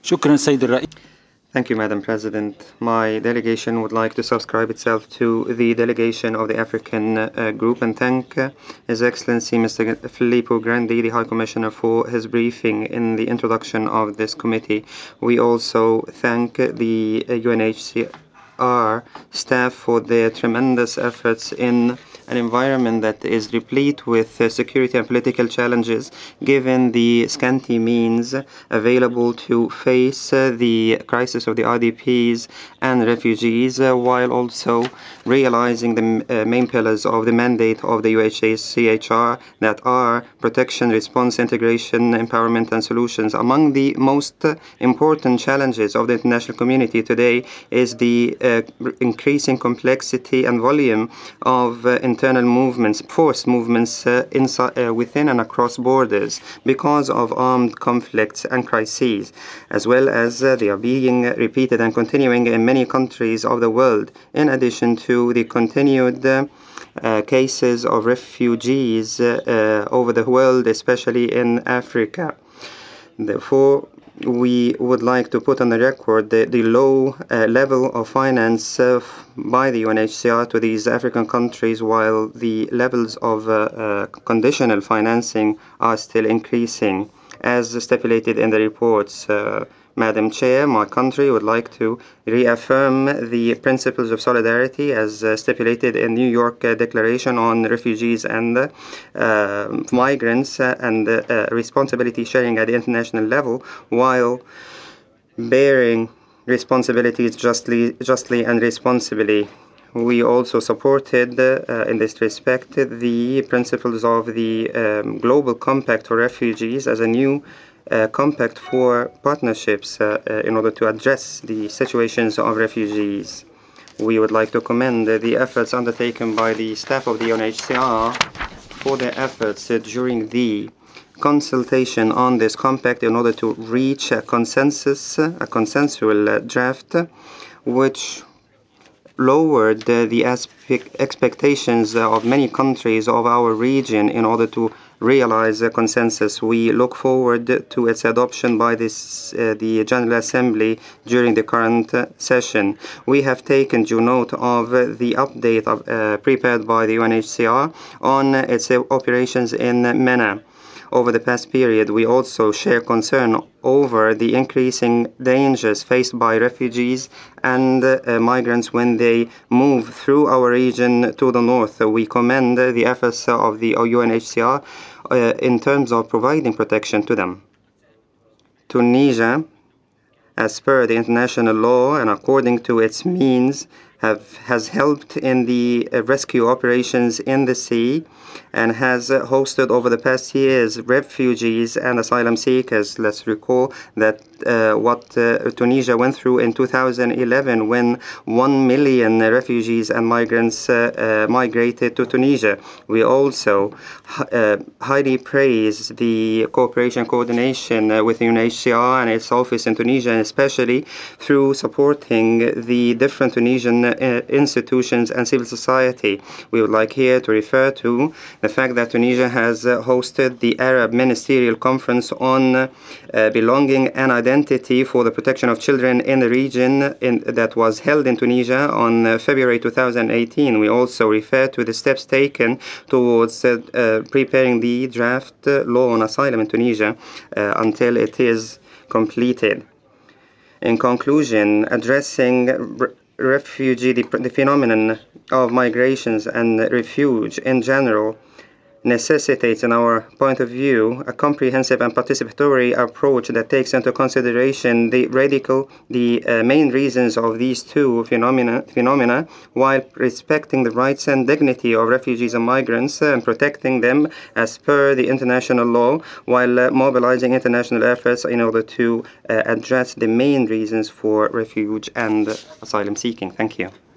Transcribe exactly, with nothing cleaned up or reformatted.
شكرا سيد الرئيس. Thank you, Madam President. My delegation would like to subscribe itself to the delegation of the African uh, group and thank uh, His Excellency Mister Filippo Grandi, the High Commissioner, for his briefing in the introduction of this committee. We also thank the uh, U N H C R staff for their tremendous efforts in an environment that is replete with uh, security and political challenges, given the scanty means available to face uh, the crisis of the I D Ps and refugees, uh, while also realizing the uh, main pillars of the mandate of the U N H C R that are protection, response, integration, empowerment, and solutions. Among the most uh, important challenges of the international community today is the uh, increasing complexity and volume of uh, internal movements, forced movements uh, inside, uh, within and across borders because of armed conflicts and crises, as well as uh, they are being repeated and continuing in many countries of the world, in addition to the continued uh, uh, cases of refugees uh, uh, over the world, especially in Africa. Therefore, we would like to put on the record the, the low uh, level of finance uh, by the U N H C R to these African countries, while the levels of uh, uh, conditional financing are still increasing, as stipulated in the reports. Uh, Madam Chair, my country would like to reaffirm the principles of solidarity as uh, stipulated in New York uh, Declaration on Refugees and uh, Migrants uh, and uh, responsibility sharing at the international level, while bearing responsibilities justly, justly and responsibly. We also supported, uh, in this respect, the principles of the um, Global Compact for Refugees as a new uh, compact for partnerships uh, uh, in order to address the situations of refugees. We would like to commend uh, the efforts undertaken by the staff of the U N H C R for their efforts uh, during the consultation on this compact in order to reach a consensus, a consensual uh, draft, which lowered uh, the aspect expectations uh, of many countries of our region in order to realize a consensus. We look forward to its adoption by this, uh, the General Assembly during the current uh, session. We have taken due note of uh, the update of, uh, prepared by the U N H C R on uh, its uh, operations in MENA. Over the past period, we also share concern over the increasing dangers faced by refugees and uh, migrants when they move through our region to the north. We commend the efforts of the U N H C R uh, in terms of providing protection to them. Tunisia, as per the international law and according to its means, have, has helped in the uh, rescue operations in the sea and has uh, hosted over the past years refugees and asylum seekers. Let's recall that uh, what uh, Tunisia went through in two thousand eleven when one million refugees and migrants uh, uh, migrated to Tunisia. We also uh, highly praise the cooperation coordination uh, with the U N H C R and its office in Tunisia, and especially through supporting the different Tunisian uh, institutions and civil society. We would like here to refer to the fact that Tunisia has uh, hosted the Arab Ministerial Conference on uh, Belonging and Identity for the Protection of Children in the region in, that was held in Tunisia on uh, February two thousand eighteen. We also refer to the steps taken towards uh, uh, preparing the draft uh, law on asylum in Tunisia uh, until it is completed. In conclusion, addressing r- refugee, the, the phenomenon of migrations and refuge in general necessitates, in our point of view, a comprehensive and participatory approach that takes into consideration the radical, the uh, main reasons of these two phenomena, phenomena, while respecting the rights and dignity of refugees and migrants uh, and protecting them as per the international law, while uh, mobilizing international efforts in order to uh, address the main reasons for refuge and asylum seeking. Thank you.